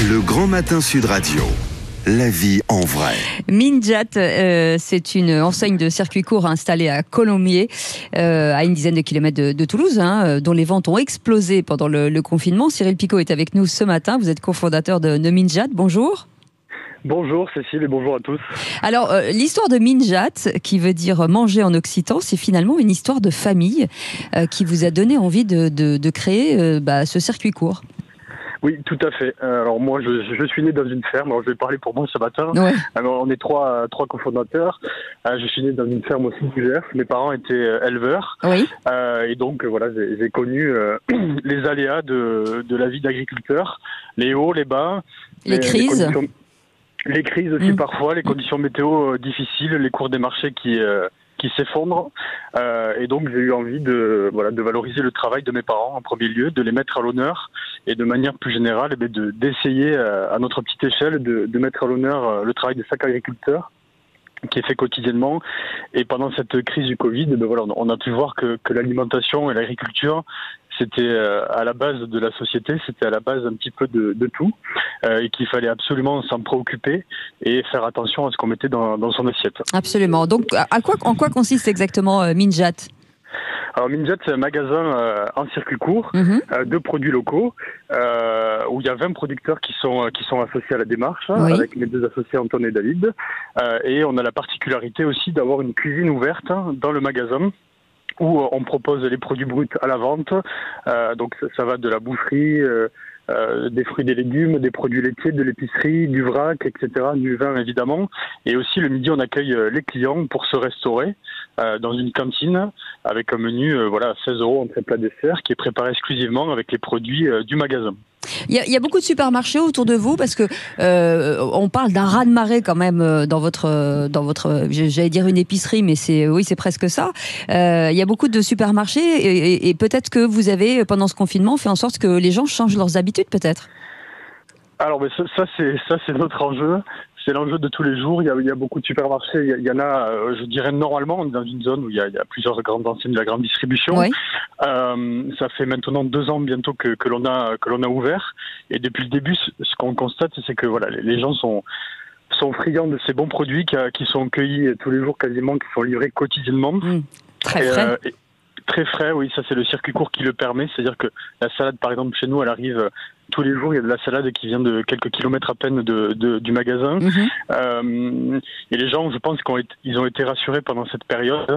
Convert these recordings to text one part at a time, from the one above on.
Le Grand Matin Sud Radio. La vie en vrai. Minjat, c'est une enseigne de circuit court installée à Colombier, à une dizaine de kilomètres de Toulouse, dont les ventes ont explosé pendant le confinement. Cyril Picot est avec nous ce matin. Vous êtes cofondateur de Minjat. Bonjour. Bonjour Cécile et bonjour à tous. Alors, l'histoire de Minjat, qui veut dire manger en occitan, c'est finalement une histoire de famille qui vous a donné envie de créer ce circuit court. Oui, tout à fait. Alors moi, je suis né dans une ferme. Alors, je vais parler pour moi ce matin. Ouais. Alors, on est trois cofondateurs. Je suis né dans une ferme aussi du Gers. Mes parents étaient éleveurs. Oui. Et donc voilà, j'ai connu les aléas de la vie d'agriculteur, les hauts, les bas, les crises. Les crises aussi parfois, les conditions météo difficiles, les cours des marchés qui s'effondrent. Et donc j'ai eu envie de valoriser le travail de mes parents en premier lieu, de les mettre à l'honneur et de manière plus générale d'essayer à notre petite échelle de mettre à l'honneur le travail de chaque agriculteur qui est fait quotidiennement. Et pendant cette crise du Covid, on a pu voir que l'alimentation et l'agriculture, c'était à la base de la société, c'était à la base un petit peu de tout, et qu'il fallait absolument s'en préoccuper et faire attention à ce qu'on mettait dans son assiette. Absolument. Donc, en quoi consiste exactement Minjat ? Alors Minjat, c'est un magasin en circuit court de produits locaux où il y a 20 producteurs qui sont associés à la démarche, avec mes deux associés Antoine et David. Et on a la particularité aussi d'avoir une cuisine ouverte dans le magasin où on propose les produits bruts à la vente. Donc ça va de la boucherie, des fruits et des légumes, des produits laitiers, de l'épicerie, du vrac, etc., du vin évidemment. Et aussi le midi, on accueille les clients pour se restaurer dans une cantine avec un menu 16 € entrée plat dessert qui est préparé exclusivement avec les produits du magasin. Il y a beaucoup de supermarchés autour de vous parce que on parle d'un raz-de-marée quand même dans votre j'allais dire une épicerie, mais c'est presque ça. Il y a beaucoup de supermarchés et peut-être que vous avez pendant ce confinement fait en sorte que les gens changent leurs habitudes peut-être. Alors ça c'est notre enjeu. C'est l'enjeu de tous les jours. Il y a beaucoup de supermarchés. Il y en a, je dirais normalement, on est dans une zone où il y a plusieurs grandes enseignes de la grande distribution. Oui. Ça fait maintenant 2 ans bientôt que l'on a ouvert. Et depuis le début, ce qu'on constate, c'est que les gens sont friands de ces bons produits qui sont cueillis tous les jours quasiment, qui sont livrés quotidiennement. Très frais. Très frais, oui, ça c'est le circuit court qui le permet, c'est-à-dire que la salade par exemple chez nous elle arrive tous les jours, il y a de la salade qui vient de quelques kilomètres à peine du magasin. Et les gens, je pense qu'ils ont été rassurés pendant cette période,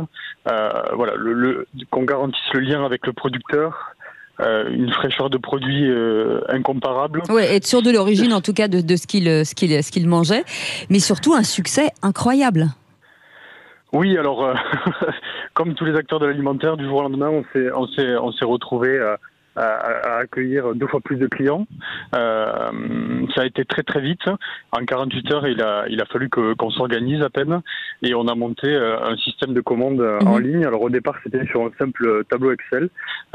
qu'on garantisse le lien avec le producteur, une fraîcheur de produits incomparable. Oui, être sûr de l'origine en tout cas de ce qu'il mangeait, mais surtout un succès incroyable. Oui, alors comme tous les acteurs de l'alimentaire, du jour au lendemain, on s'est retrouvé à accueillir 2 fois plus de clients. Ça a été très très vite. En 48 heures, il a fallu qu'on s'organise à peine et on a monté un système de commande en ligne. Alors au départ, c'était sur un simple tableau Excel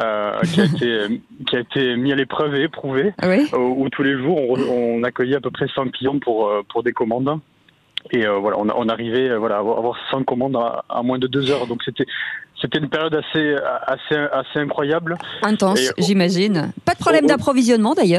qui a été mis à l'épreuve et éprouvé, où tous les jours on accueillait à peu près 100 clients pour des commandes. Et on arrivait à avoir 100 commandes à moins de 2 heures. Donc c'était une période assez incroyable. Intense, j'imagine. Pas de problème d'approvisionnement d'ailleurs ?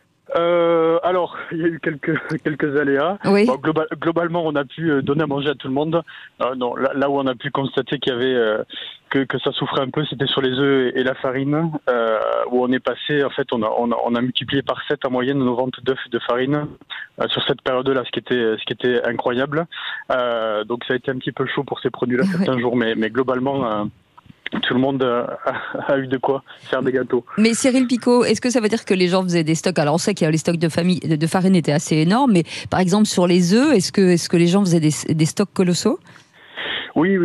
Alors, il y a eu quelques aléas. Oui. Bon, globalement, on a pu donner à manger à tout le monde. Non, là où on a pu constater qu'il y avait que ça souffrait un peu, c'était sur les œufs et la farine, où on est passé. En fait, on a multiplié par 7 en moyenne nos ventes d'œufs et de farine sur cette période-là, ce qui était incroyable. Donc, ça a été un petit peu chaud pour ces produits-là certains jours, mais globalement. Tout le monde a eu de quoi faire des gâteaux. Mais Cyril Picot, est-ce que ça veut dire que les gens faisaient des stocks ? Alors on sait que les stocks de farine étaient assez énormes, mais par exemple sur les œufs, est-ce que les gens faisaient des stocks colossaux ? Oui.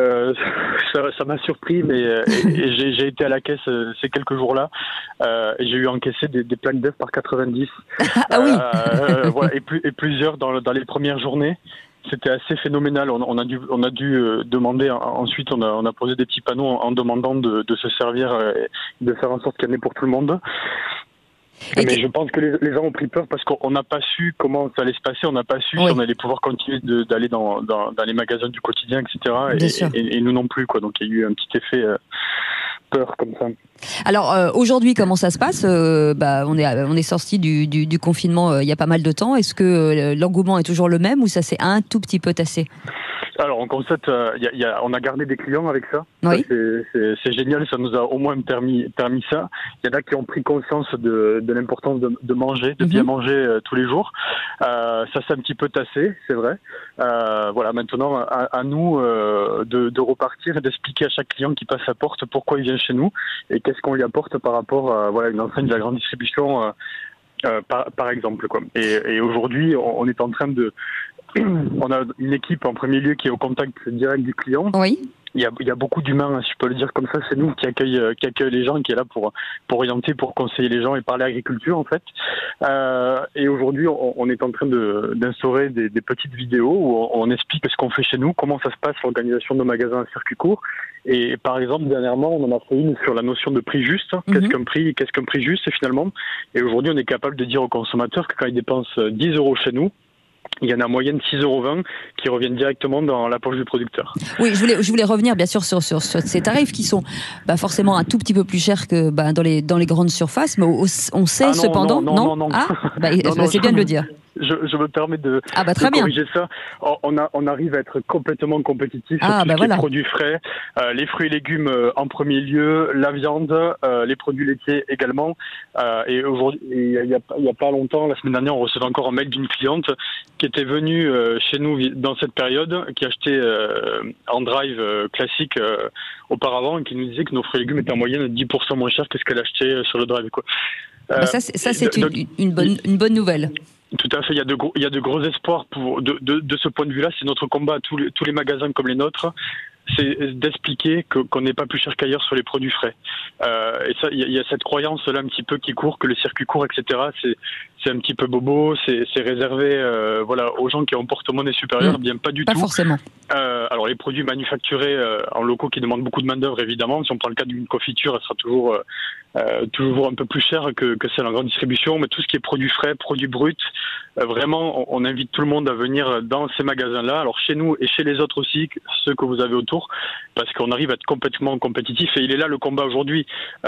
Ça m'a surpris, mais j'ai été à la caisse ces quelques jours-là et j'ai eu encaissé des plaques d'œufs par 90. Ah oui. Et plusieurs dans les premières journées. C'était assez phénoménal. On a dû demander. Ensuite, on a posé des petits panneaux en demandant de se servir et de faire en sorte qu'il y en ait pour tout le monde. Mais je pense que les gens ont pris peur parce qu'on n'a pas su comment ça allait se passer. On n'a pas su si on allait pouvoir continuer d'aller dans les magasins du quotidien, etc. Et nous non plus, quoi. Donc il y a eu un petit effet peur comme ça. Alors aujourd'hui, comment ça se passe? On est sorti du confinement il y a pas mal de temps. Est-ce que l'engouement est toujours le même ou ça s'est un tout petit peu tassé? Alors on constate, on a gardé des clients avec ça. Oui. Ça, c'est génial, ça nous a au moins permis ça. Il y en a qui ont pris conscience de l'importance de manger, de bien manger tous les jours. Ça s'est un petit peu tassé, c'est vrai. Voilà, maintenant à nous de repartir et d'expliquer à chaque client qui passe à porte pourquoi il vient chez nous et qu'est-ce qu'on lui apporte par rapport à une enseigne de la grande distribution. Par exemple, quoi. Et aujourd'hui, on est en train on a une équipe en premier lieu qui est au contact direct du client. Oui. Il y a beaucoup d'humains, si je peux le dire comme ça, c'est nous qui accueille les gens, qui est là pour orienter, pour conseiller les gens et parler agriculture en fait. Et aujourd'hui, on est en train d'instaurer des petites vidéos où on explique ce qu'on fait chez nous, comment ça se passe l'organisation de nos magasins à circuit court. Et par exemple, dernièrement, on en a fait une sur la notion de prix juste. Qu'est-ce qu'un prix juste finalement? Et aujourd'hui, on est capable de dire aux consommateurs que quand ils dépensent 10 € chez nous, il y en a en moyenne 6,20 € qui reviennent directement dans la poche du producteur. Oui, je voulais revenir bien sûr sur ces tarifs qui sont forcément un tout petit peu plus chers que dans les grandes surfaces, mais on sait cependant... Non. Ah, c'est bien de le dire. Je me permets de corriger ça. On arrive à être complètement compétitif sur tout ce qui est produits frais, les fruits et légumes en premier lieu, la viande, les produits laitiers également. Et aujourd'hui, il y a pas longtemps, la semaine dernière, on recevait encore un mail d'une cliente qui était venue chez nous dans cette période, qui achetait en drive classique auparavant et qui nous disait que nos fruits et légumes étaient en moyenne 10% moins chers que ce qu'elle achetait sur le drive, quoi. Ça c'est une bonne nouvelle. Tout à fait, il y a de gros espoirs de ce point de vue-là. C'est notre combat à tous les magasins comme les nôtres, c'est d'expliquer qu'on n'est pas plus cher qu'ailleurs sur les produits frais. Et ça, il y a cette croyance-là un petit peu qui court, que le circuit court, etc., c'est un petit peu bobo, c'est réservé aux gens qui ont un porte-monnaie supérieur. Bien pas du tout. Pas forcément. Alors les produits manufacturés en locaux qui demandent beaucoup de main-d'œuvre, évidemment. Si on prend le cas d'une confiture, elle sera toujours un peu plus chère que celle en grande distribution. Mais tout ce qui est produits frais, produits bruts, vraiment, on invite tout le monde à venir dans ces magasins-là. Alors chez nous et chez les autres aussi, ceux que vous avez autour, parce qu'on arrive à être complètement compétitif. Et il est là le combat aujourd'hui.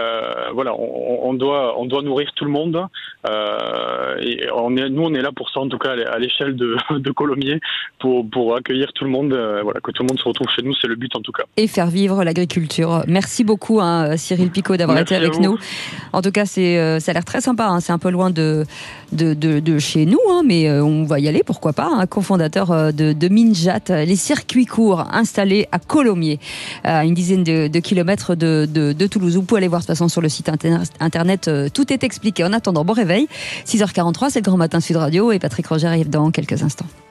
On doit nourrir tout le monde. Et on est là pour ça, en tout cas à l'échelle de Colomiers, pour accueillir tout le monde, que tout le monde se retrouve chez nous, c'est le but en tout cas. Et faire vivre l'agriculture. Merci beaucoup Cyril Picot d'avoir été avec nous. En tout cas, ça a l'air très sympa, c'est un peu loin de chez nous, mais on va y aller, pourquoi pas. Cofondateur de Minjat, les circuits courts installés à Colomiers, à une dizaine de kilomètres de Toulouse. Vous pouvez aller voir de toute façon sur le site internet, tout est expliqué. En attendant, bon réveil, 6h43, c'est le Grand Matin Sud Radio et Patrick Roger arrive dans quelques instants.